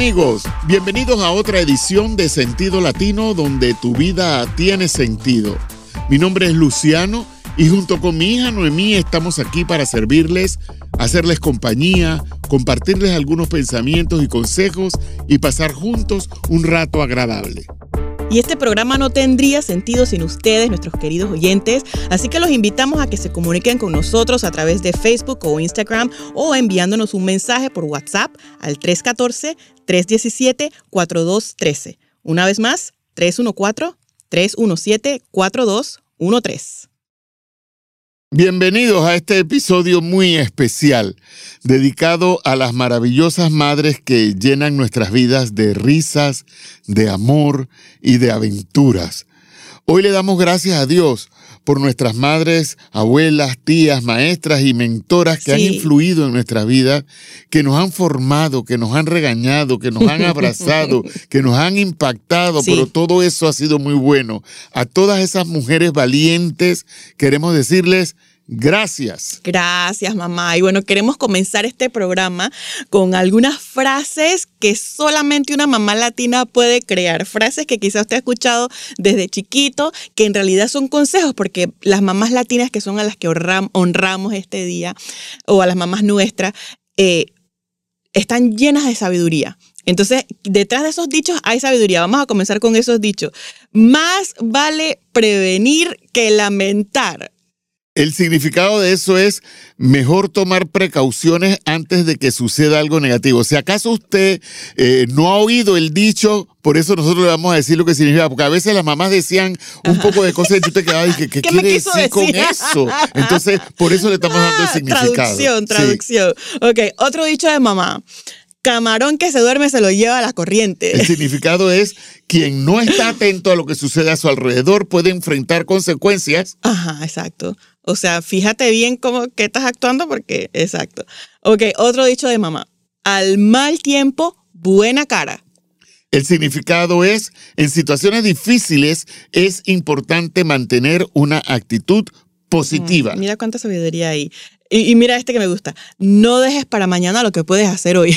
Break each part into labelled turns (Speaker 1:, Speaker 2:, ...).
Speaker 1: amigos, bienvenidos a otra edición de Sentido Latino, donde tu vida tiene sentido. Mi nombre es Luciano y junto con mi hija Noemí estamos aquí para servirles, hacerles compañía, compartirles algunos pensamientos y consejos y pasar juntos un rato agradable.
Speaker 2: Y este programa no tendría sentido sin ustedes, nuestros queridos oyentes, así que los invitamos a que se comuniquen con nosotros a través de Facebook o Instagram o enviándonos un mensaje por WhatsApp al 314-317-4213. Una vez más, 314-317-4213.
Speaker 1: Bienvenidos a este episodio muy especial, dedicado a las maravillosas madres que llenan nuestras vidas de risas, de amor y de aventuras. Hoy le damos gracias a Dios por nuestras madres, abuelas, tías, maestras y mentoras que han influido en nuestras vidas, que nos han formado, que nos han regañado, que nos han abrazado, que nos han impactado, pero todo eso ha sido muy bueno. A todas esas mujeres valientes queremos decirles gracias.
Speaker 2: Gracias, mamá. Y bueno, queremos comenzar este programa con algunas frases que solamente una mamá latina puede crear. Frases que quizás usted ha escuchado desde chiquito, que en realidad son consejos, porque las mamás latinas, que son a las que honramos este día, o a las mamás nuestras, están llenas de sabiduría. Entonces, detrás de esos dichos hay sabiduría. Vamos a comenzar con esos dichos. Más vale prevenir que lamentar.
Speaker 1: El significado de eso es mejor tomar precauciones antes de que suceda algo negativo. Si acaso usted no ha oído el dicho, por eso nosotros le vamos a decir lo que significa, porque a veces las mamás decían un poco de cosas y tú te quedabas y ¿qué quiere decir con eso? Entonces, por eso le estamos dando el significado.
Speaker 2: Traducción. Sí. Ok, otro dicho de mamá. Camarón que se duerme se lo lleva a la corriente.
Speaker 1: El significado es, quien no está atento a lo que sucede a su alrededor puede enfrentar consecuencias.
Speaker 2: Ajá, exacto. O sea, fíjate bien cómo que estás actuando porque, exacto. Ok, otro dicho de mamá. Al mal tiempo, buena cara.
Speaker 1: El significado es, en situaciones difíciles es importante mantener una actitud positiva.
Speaker 2: Mira cuánta sabiduría hay. Y mira este que me gusta. No dejes para mañana lo que puedes hacer hoy.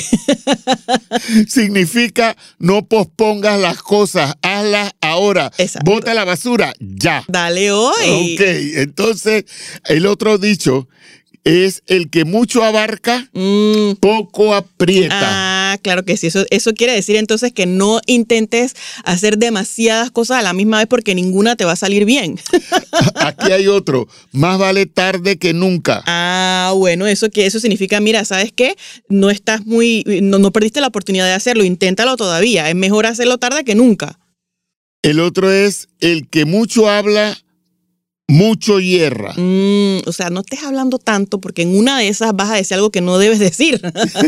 Speaker 1: Significa no pospongas las cosas, hazlas ahora.
Speaker 2: Exacto.
Speaker 1: Bota la basura ya.
Speaker 2: Dale hoy.
Speaker 1: Ok, entonces el otro dicho es el que mucho abarca, poco aprieta.
Speaker 2: Ah, claro que sí. Eso quiere decir entonces que no intentes hacer demasiadas cosas a la misma vez porque ninguna te va a salir bien.
Speaker 1: Aquí hay otro. Más vale tarde que nunca.
Speaker 2: Ah, bueno, eso significa, mira, ¿sabes qué? No perdiste la oportunidad de hacerlo. Inténtalo todavía. Es mejor hacerlo tarde que nunca.
Speaker 1: El otro es el que mucho habla, mucho hierra.
Speaker 2: O sea, no estés hablando tanto porque en una de esas vas a decir algo que no debes decir.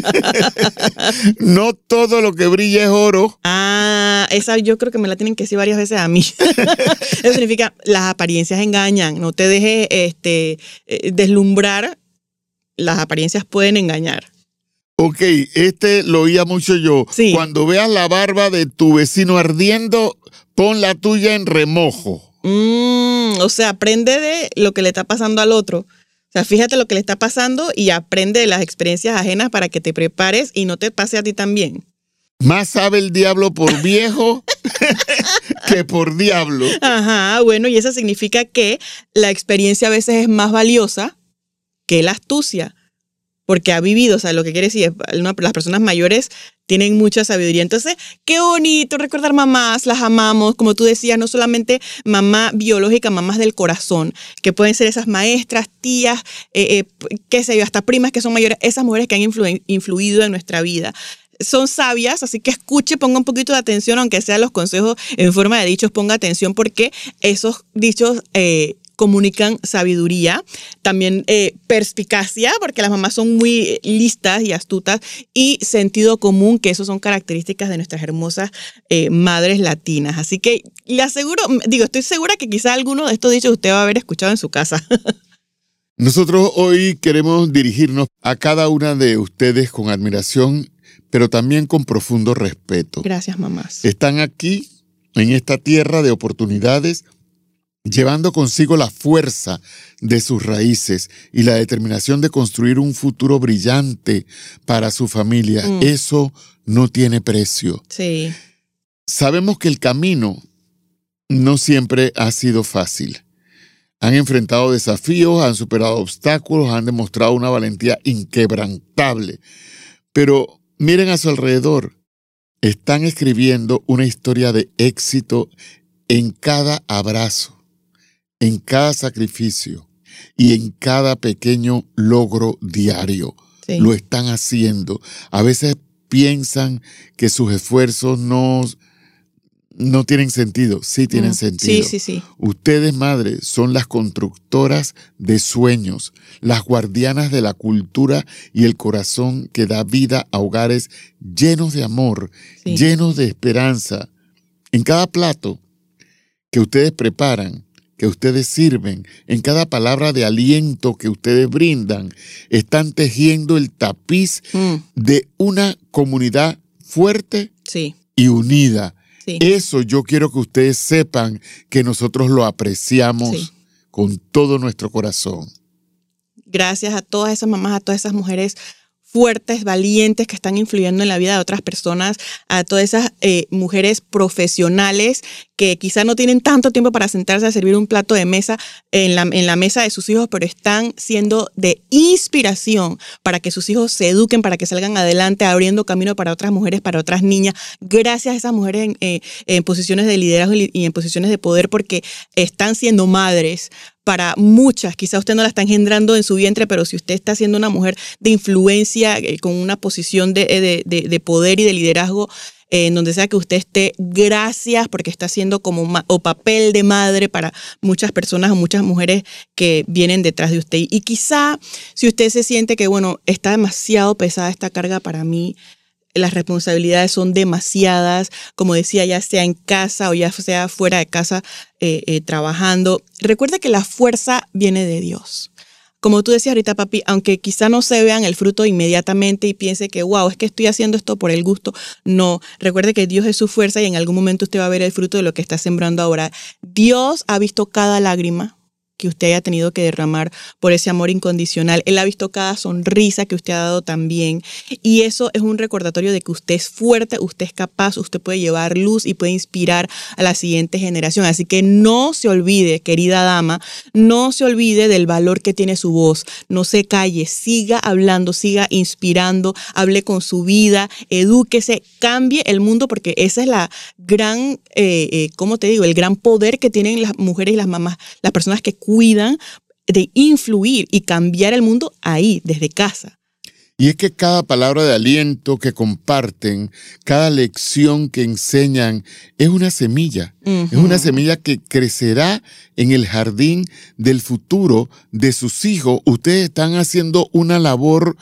Speaker 1: No todo lo que brilla es oro.
Speaker 2: Ah, esa yo creo que me la tienen que decir varias veces a mí. Eso significa, las apariencias engañan. No te dejes deslumbrar. Las apariencias pueden engañar.
Speaker 1: Ok, lo oía mucho yo.
Speaker 2: Sí.
Speaker 1: Cuando veas la barba de tu vecino ardiendo, pon la tuya en remojo.
Speaker 2: O sea, aprende de lo que le está pasando al otro. O sea, fíjate lo que le está pasando y aprende de las experiencias ajenas para que te prepares y no te pase a ti también.
Speaker 1: Más sabe el diablo por viejo que por diablo.
Speaker 2: Ajá, bueno, y eso significa que la experiencia a veces es más valiosa que la astucia. Porque ha vivido, o sea, lo que quiere decir es, las personas mayores tienen mucha sabiduría. Entonces, qué bonito recordar mamás, las amamos, como tú decías, no solamente mamá biológica, mamás del corazón, que pueden ser esas maestras, tías, qué sé yo, hasta primas que son mayores, esas mujeres que han influido en nuestra vida. Son sabias, así que escuche, ponga un poquito de atención, aunque sean los consejos en forma de dichos, ponga atención porque esos dichos comunican sabiduría, también perspicacia, porque las mamás son muy listas y astutas, y sentido común, que esos son características de nuestras hermosas madres latinas. Así que estoy segura que quizá alguno de estos dichos usted va a haber escuchado en su casa.
Speaker 1: Nosotros hoy queremos dirigirnos a cada una de ustedes con admiración, pero también con profundo respeto.
Speaker 2: Gracias, mamás.
Speaker 1: Están aquí, en esta tierra de oportunidades, llevando consigo la fuerza de sus raíces y la determinación de construir un futuro brillante para su familia. Eso no tiene precio.
Speaker 2: Sí.
Speaker 1: Sabemos que el camino no siempre ha sido fácil. Han enfrentado desafíos, han superado obstáculos, han demostrado una valentía inquebrantable. Pero miren a su alrededor. Están escribiendo una historia de éxito en cada abrazo, en cada sacrificio y en cada pequeño logro diario.
Speaker 2: Sí.
Speaker 1: Lo están haciendo. A veces piensan que sus esfuerzos no tienen sentido. Sí tienen sentido.
Speaker 2: Sí.
Speaker 1: Ustedes, madres, son las constructoras de sueños, las guardianas de la cultura y el corazón que da vida a hogares llenos de amor, llenos de esperanza. En cada plato que ustedes preparan, que ustedes sirven, en cada palabra de aliento que ustedes brindan, están tejiendo el tapiz de una comunidad fuerte y unida. Sí. Eso yo quiero que ustedes sepan que nosotros lo apreciamos con todo nuestro corazón.
Speaker 2: Gracias a todas esas mamás, a todas esas mujeres fuertes, valientes, que están influyendo en la vida de otras personas, a todas esas mujeres profesionales que quizá no tienen tanto tiempo para sentarse a servir un plato de mesa en la mesa de sus hijos, pero están siendo de inspiración para que sus hijos se eduquen, para que salgan adelante, abriendo camino para otras mujeres, para otras niñas. Gracias a esas mujeres en posiciones de liderazgo y en posiciones de poder, porque están siendo madres para muchas. Quizá usted no la está engendrando en su vientre, pero si usted está siendo una mujer de influencia, con una posición de poder y de liderazgo, en donde sea que usted esté, gracias, porque está haciendo o papel de madre para muchas personas o muchas mujeres que vienen detrás de usted. Y quizá si usted se siente que, bueno, está demasiado pesada esta carga para mí, las responsabilidades son demasiadas, como decía, ya sea en casa o ya sea fuera de casa trabajando. Recuerda que la fuerza viene de Dios. Como tú decías ahorita, papi, aunque quizá no se vean el fruto inmediatamente y piense que, wow, es que estoy haciendo esto por el gusto. No, recuerde que Dios es su fuerza y en algún momento usted va a ver el fruto de lo que está sembrando ahora. Dios ha visto cada lágrima que usted haya tenido que derramar por ese amor incondicional. Él ha visto cada sonrisa que usted ha dado también. Y eso es un recordatorio de que usted es fuerte, usted es capaz, usted puede llevar luz y puede inspirar a la siguiente generación. Así que no se olvide, querida dama, no se olvide del valor que tiene su voz. No se calle, siga hablando, siga inspirando, hable con su vida, edúquese, cambie el mundo, porque esa es la gran, ¿cómo te digo? El gran poder que tienen las mujeres y las mamás, las personas que cuidan de influir y cambiar el mundo ahí, desde casa.
Speaker 1: Y es que cada palabra de aliento que comparten, cada lección que enseñan, es una semilla. Es una semilla que crecerá en el jardín del futuro de sus hijos. Ustedes están haciendo una labor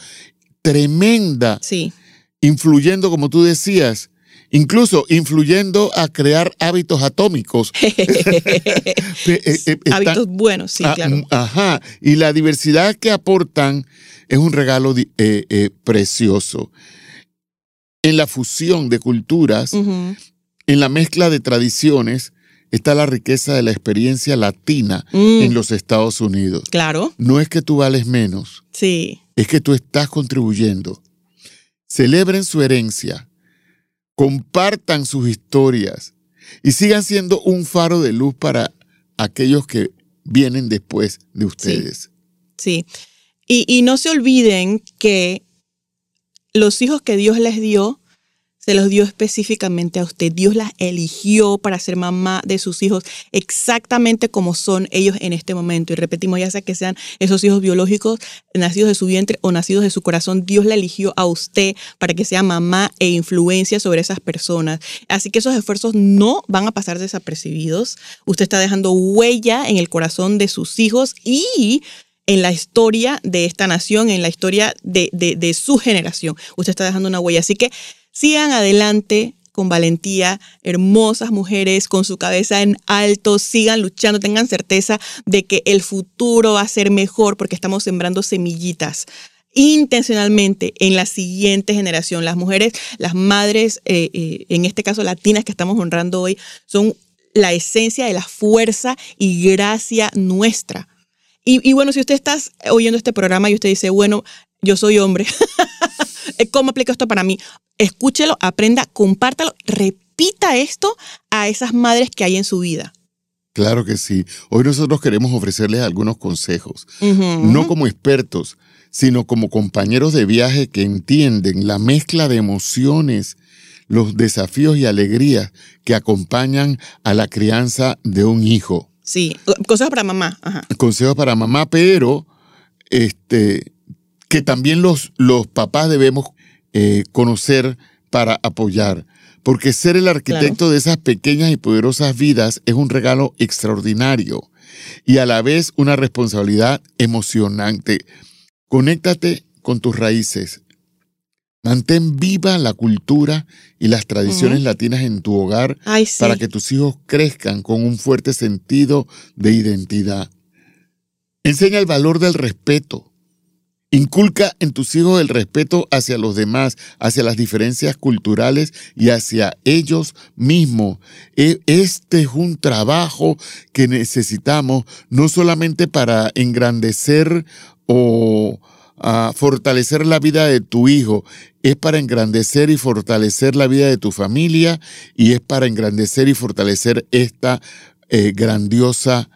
Speaker 1: tremenda, influyendo, como tú decías, incluso influyendo a crear hábitos atómicos.
Speaker 2: Hábitos buenos, sí, claro.
Speaker 1: Ajá, y la diversidad que aportan es un regalo precioso. En la fusión de culturas, en la mezcla de tradiciones, está la riqueza de la experiencia latina en los Estados Unidos.
Speaker 2: Claro.
Speaker 1: No es que tú vales menos.
Speaker 2: Sí.
Speaker 1: Es que tú estás contribuyendo. Celebren su herencia. Compartan sus historias y sigan siendo un faro de luz para aquellos que vienen después de ustedes.
Speaker 2: Sí. Y no se olviden que los hijos que Dios les dio, se los dio específicamente a usted. Dios las eligió para ser mamá de sus hijos exactamente como son ellos en este momento. Y repetimos, ya sea que sean esos hijos biológicos, nacidos de su vientre o nacidos de su corazón, Dios la eligió a usted para que sea mamá e influencia sobre esas personas. Así que esos esfuerzos no van a pasar desapercibidos. Usted está dejando huella en el corazón de sus hijos y en la historia de esta nación, en la historia de su generación. Usted está dejando una huella. Así que sigan adelante con valentía, hermosas mujeres con su cabeza en alto, sigan luchando, tengan certeza de que el futuro va a ser mejor porque estamos sembrando semillitas intencionalmente en la siguiente generación. Las mujeres, las madres, en este caso latinas que estamos honrando hoy, son la esencia de la fuerza y gracia nuestra. Y bueno, si usted está oyendo este programa y usted dice, bueno, yo soy hombre, ¿cómo aplico esto para mí? Escúchelo, aprenda, compártalo, repita esto a esas madres que hay en su vida.
Speaker 1: Claro que sí. Hoy nosotros queremos ofrecerles algunos consejos,
Speaker 2: Uh-huh.
Speaker 1: no como expertos, sino como compañeros de viaje que entienden la mezcla de emociones, los desafíos y alegrías que acompañan a la crianza de un hijo.
Speaker 2: Sí, consejos para mamá. Ajá.
Speaker 1: Consejos para mamá, pero que también los papás debemos conocer para apoyar. Porque ser el arquitecto de esas pequeñas y poderosas vidas es un regalo extraordinario y a la vez una responsabilidad emocionante. Conéctate con tus raíces. Mantén viva la cultura y las tradiciones latinas en tu hogar para que tus hijos crezcan con un fuerte sentido de identidad. Enseña el valor del respeto. Inculca en tus hijos el respeto hacia los demás, hacia las diferencias culturales y hacia ellos mismos. Este es un trabajo que necesitamos no solamente para engrandecer o fortalecer la vida de tu hijo, es para engrandecer y fortalecer la vida de tu familia y es para engrandecer y fortalecer esta grandiosa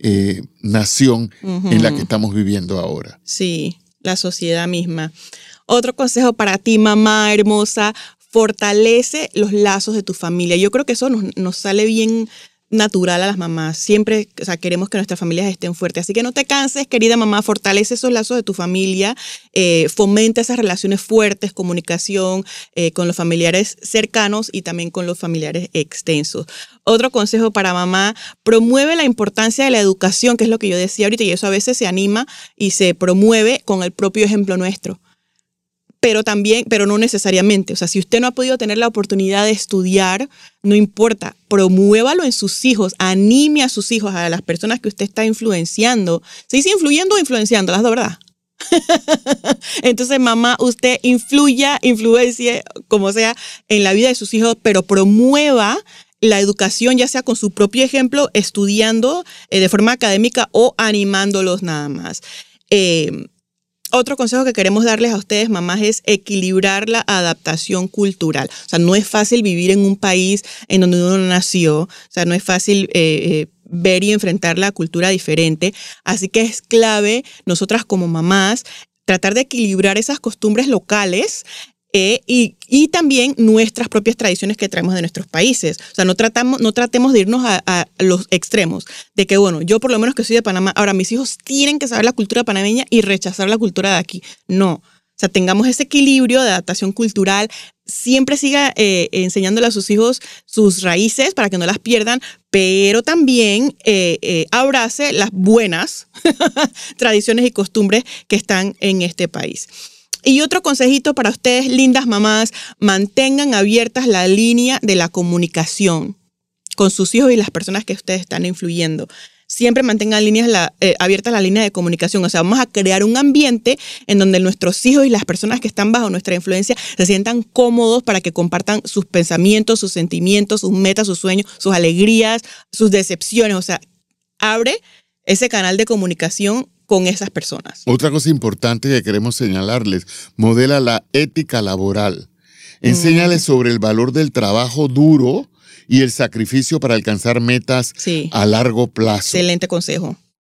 Speaker 1: nación en la que estamos viviendo ahora.
Speaker 2: Sí, la sociedad misma. Otro consejo para ti, mamá hermosa, fortalece los lazos de tu familia. Yo creo que eso nos sale bien natural a las mamás. Siempre, queremos que nuestras familias estén fuertes. Así que no te canses, querida mamá, fortalece esos lazos de tu familia, fomenta esas relaciones fuertes, comunicación con los familiares cercanos y también con los familiares extensos. Otro consejo para mamá, promueve la importancia de la educación, que es lo que yo decía ahorita, y eso a veces se anima y se promueve con el propio ejemplo nuestro. Pero no necesariamente. O sea, si usted no ha podido tener la oportunidad de estudiar, no importa, promuévalo en sus hijos, anime a sus hijos, a las personas que usted está influenciando. ¿Se dice influyendo o influenciando? Las dos, ¿verdad? Entonces, mamá, usted influencie, como sea, en la vida de sus hijos, pero promueva la educación, ya sea con su propio ejemplo, estudiando de forma académica o animándolos nada más. Otro consejo que queremos darles a ustedes, mamás, es equilibrar la adaptación cultural. O sea, no es fácil vivir en un país en donde uno no nació. O sea, no es fácil ver y enfrentar la cultura diferente. Así que es clave, nosotras como mamás, tratar de equilibrar esas costumbres locales y también nuestras propias tradiciones que traemos de nuestros países. O sea, no tratemos de irnos a los extremos, de que, bueno, yo por lo menos que soy de Panamá, ahora mis hijos tienen que saber la cultura panameña y rechazar la cultura de aquí. No. O sea, tengamos ese equilibrio de adaptación cultural. Siempre siga enseñándole a sus hijos sus raíces para que no las pierdan, pero también abrace las buenas tradiciones y costumbres que están en este país. Y otro consejito para ustedes, lindas mamás, mantengan abiertas la línea de la comunicación con sus hijos y las personas que ustedes están influyendo. Siempre mantengan abiertas la línea de comunicación. O sea, vamos a crear un ambiente en donde nuestros hijos y las personas que están bajo nuestra influencia se sientan cómodos para que compartan sus pensamientos, sus sentimientos, sus metas, sus sueños, sus alegrías, sus decepciones. O sea, abre ese canal de comunicación con esas personas.
Speaker 1: Otra cosa importante que queremos señalarles, modela la ética laboral. Enséñales sobre el valor del trabajo duro y el sacrificio para alcanzar metas a largo plazo.
Speaker 2: Excelente consejo.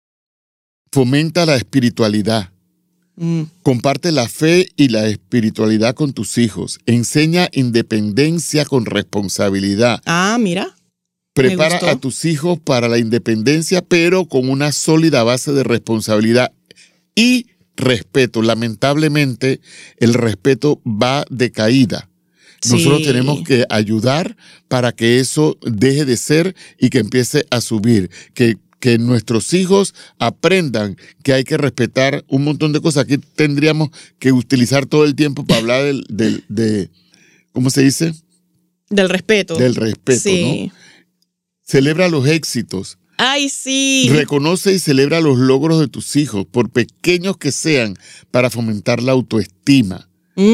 Speaker 1: Fomenta la espiritualidad. Comparte la fe y la espiritualidad con tus hijos. Enseña independencia con responsabilidad.
Speaker 2: Ah, mira.
Speaker 1: Prepara a tus hijos para la independencia, pero con una sólida base de responsabilidad y respeto. Lamentablemente, el respeto va de caída. Nosotros tenemos que ayudar para que eso deje de ser y que empiece a subir. Que nuestros hijos aprendan que hay que respetar un montón de cosas. Aquí tendríamos que utilizar todo el tiempo para hablar de ¿cómo se dice?
Speaker 2: Del respeto.
Speaker 1: Del respeto, ¿no? Celebra los éxitos.
Speaker 2: ¡Ay, sí!
Speaker 1: Reconoce y celebra los logros de tus hijos, por pequeños que sean, para fomentar la autoestima.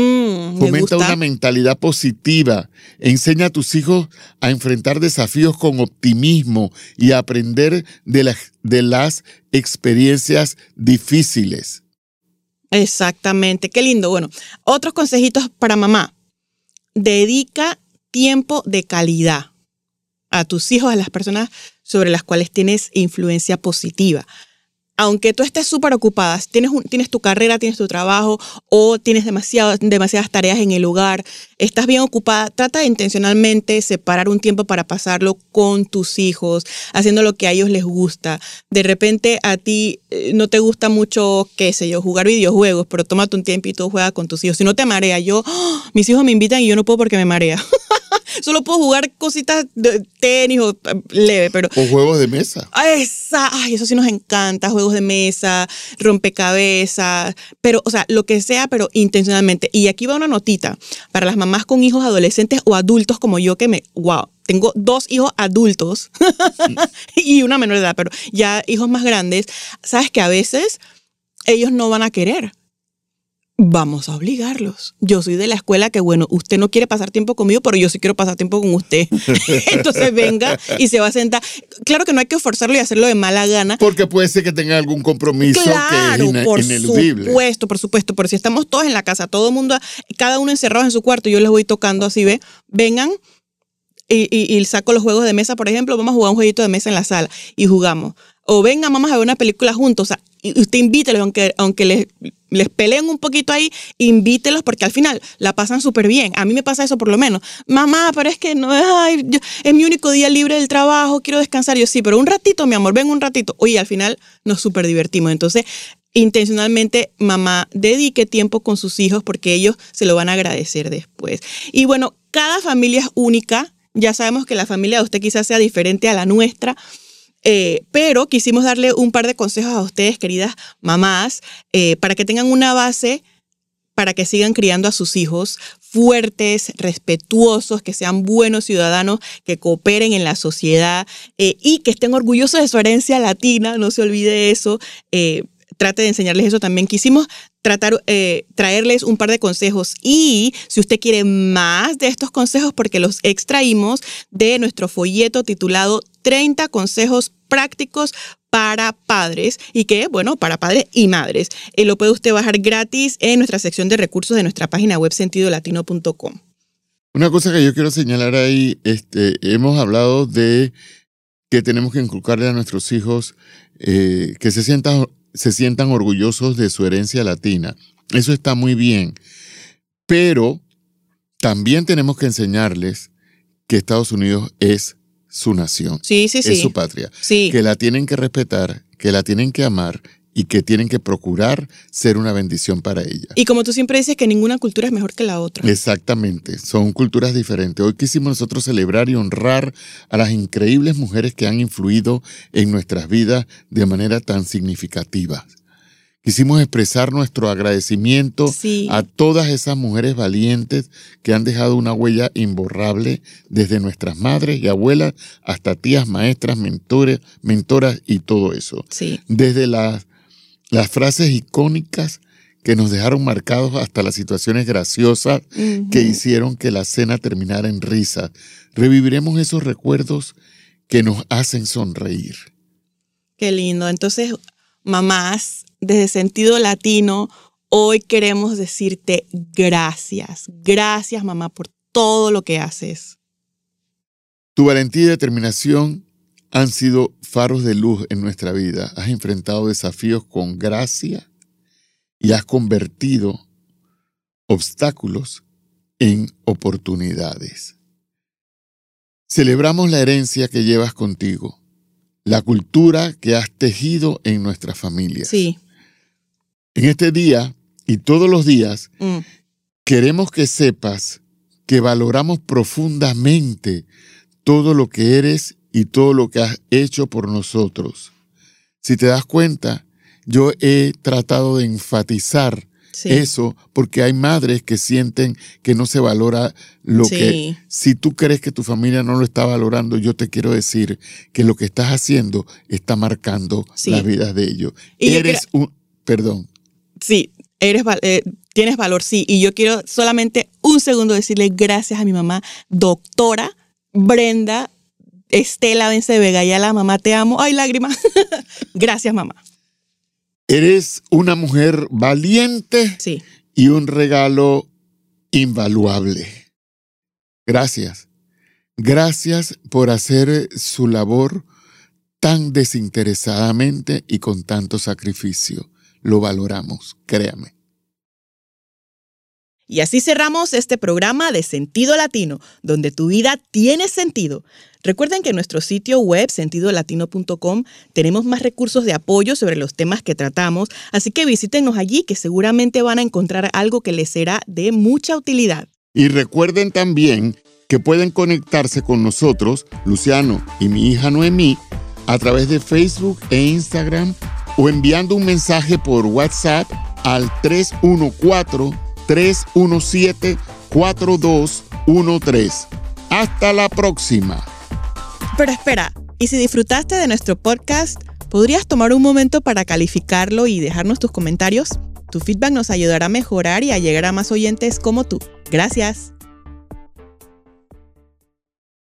Speaker 2: Me
Speaker 1: Fomenta
Speaker 2: gusta.
Speaker 1: una mentalidad positiva. Enseña a tus hijos a enfrentar desafíos con optimismo y a aprender de las experiencias difíciles.
Speaker 2: Exactamente, qué lindo. Bueno, otros consejitos para mamá. Dedica tiempo de calidad a tus hijos, a las personas sobre las cuales tienes influencia positiva. Aunque tú estés súper ocupada, tienes tu carrera, tienes tu trabajo o tienes demasiadas tareas en el hogar, estás bien ocupada, trata de intencionalmente separar un tiempo para pasarlo con tus hijos, haciendo lo que a ellos les gusta. De repente a ti no te gusta mucho, qué sé yo, jugar videojuegos, pero tómate un tiempito, juega con tus hijos. Si no te marea, mis hijos me invitan y yo no puedo porque me marea. Solo puedo jugar cositas de tenis o leve, pero...
Speaker 1: O juegos de mesa.
Speaker 2: Eso sí nos encanta, juegos de mesa, rompecabezas, pero, o sea, lo que sea, pero intencionalmente. Y aquí va una notita para las mamás con hijos adolescentes o adultos como yo tengo 2 hijos adultos y una menor de edad, pero ya hijos más grandes. Sabes que a veces ellos no van a querer. Vamos a obligarlos. Yo soy de la escuela que, bueno, usted no quiere pasar tiempo conmigo, pero yo sí quiero pasar tiempo con usted. Entonces venga y se va a sentar. Claro que no hay que forzarlo y hacerlo de mala gana.
Speaker 1: Porque puede ser que tenga algún compromiso que es ineludible.
Speaker 2: Por supuesto. Pero si estamos todos en la casa, todo el mundo, cada uno encerrado en su cuarto, yo les voy tocando así, vengan y saco los juegos de mesa, por ejemplo, vamos a jugar un jueguito de mesa en la sala y jugamos. O vengan, vamos a ver una película juntos. O sea, y usted invítelos, aunque les peleen un poquito ahí, invítelos porque al final la pasan súper bien. A mí me pasa eso por lo menos. Mamá, pero es que no, es mi único día libre del trabajo, quiero descansar. Yo sí, pero un ratito, mi amor, ven un ratito. Oye, al final nos súper divertimos. Entonces, intencionalmente, mamá, dedique tiempo con sus hijos porque ellos se lo van a agradecer después. Y bueno, cada familia es única. Ya sabemos que la familia de usted quizás sea diferente a la nuestra. Pero quisimos darle un par de consejos a ustedes, queridas mamás, para que tengan una base para que sigan criando a sus hijos fuertes, respetuosos, que sean buenos ciudadanos, que cooperen en la sociedad y que estén orgullosos de su herencia latina, no se olvide eso. Trate de enseñarles eso también. Quisimos traerles un par de consejos y si usted quiere más de estos consejos, porque los extraímos de nuestro folleto titulado 30 consejos prácticos para padres y para padres y madres. Lo puede usted bajar gratis en nuestra sección de recursos de nuestra página web sentidolatino.com.
Speaker 1: Una cosa que yo quiero señalar ahí, hemos hablado de que tenemos que inculcarle a nuestros hijos que se sientan orgullosos de su herencia latina. Eso está muy bien, pero también tenemos que enseñarles que Estados Unidos es su nación, es su patria, que la tienen que respetar, que la tienen que amar y que tienen que procurar ser una bendición para ella.
Speaker 2: Y como tú siempre dices que ninguna cultura es mejor que la otra.
Speaker 1: Exactamente, son culturas diferentes. Hoy quisimos nosotros celebrar y honrar a las increíbles mujeres que han influido en nuestras vidas de manera tan significativa. Quisimos expresar nuestro agradecimiento a todas esas mujeres valientes que han dejado una huella imborrable desde nuestras madres y abuelas hasta tías, maestras, mentoras y todo eso.
Speaker 2: Sí.
Speaker 1: Desde las frases icónicas que nos dejaron marcados hasta las situaciones graciosas que hicieron que la cena terminara en risa. Reviviremos esos recuerdos que nos hacen sonreír.
Speaker 2: Qué lindo. Entonces, mamás, desde Sentido Latino, hoy queremos decirte gracias. Gracias, mamá, por todo lo que haces.
Speaker 1: Tu valentía y determinación han sido faros de luz en nuestra vida. Has enfrentado desafíos con gracia y has convertido obstáculos en oportunidades. Celebramos la herencia que llevas contigo, la cultura que has tejido en nuestras familias.
Speaker 2: Sí.
Speaker 1: En este día y todos los días, queremos que sepas que valoramos profundamente todo lo que eres y todo lo que has hecho por nosotros. Si te das cuenta, yo he tratado de enfatizar eso porque hay madres que sienten que no se valora lo que... Si tú crees que tu familia no lo está valorando, yo te quiero decir que lo que estás haciendo está marcando las vidas de ellos. Perdón.
Speaker 2: Sí, Tienes valor, sí. Y yo quiero solamente un segundo decirle gracias a mi mamá, doctora Brenda Estela Vence Vega. Ya la mamá, te amo. Ay, lágrimas. Gracias, mamá.
Speaker 1: Eres una mujer valiente,
Speaker 2: sí,
Speaker 1: y un regalo invaluable. Gracias. Gracias por hacer su labor tan desinteresadamente y con tanto sacrificio. Lo valoramos, créame.
Speaker 2: Y así cerramos este programa de Sentido Latino, donde tu vida tiene sentido. Recuerden que en nuestro sitio web, sentidolatino.com, tenemos más recursos de apoyo sobre los temas que tratamos, así que visítenos allí que seguramente van a encontrar algo que les será de mucha utilidad.
Speaker 1: Y recuerden también que pueden conectarse con nosotros, Luciano y mi hija Noemí, a través de Facebook e Instagram o enviando un mensaje por WhatsApp al 314-317-4213. Hasta la próxima.
Speaker 2: Pero espera, ¿y si disfrutaste de nuestro podcast, podrías tomar un momento para calificarlo y dejarnos tus comentarios? Tu feedback nos ayudará a mejorar y a llegar a más oyentes como tú. Gracias.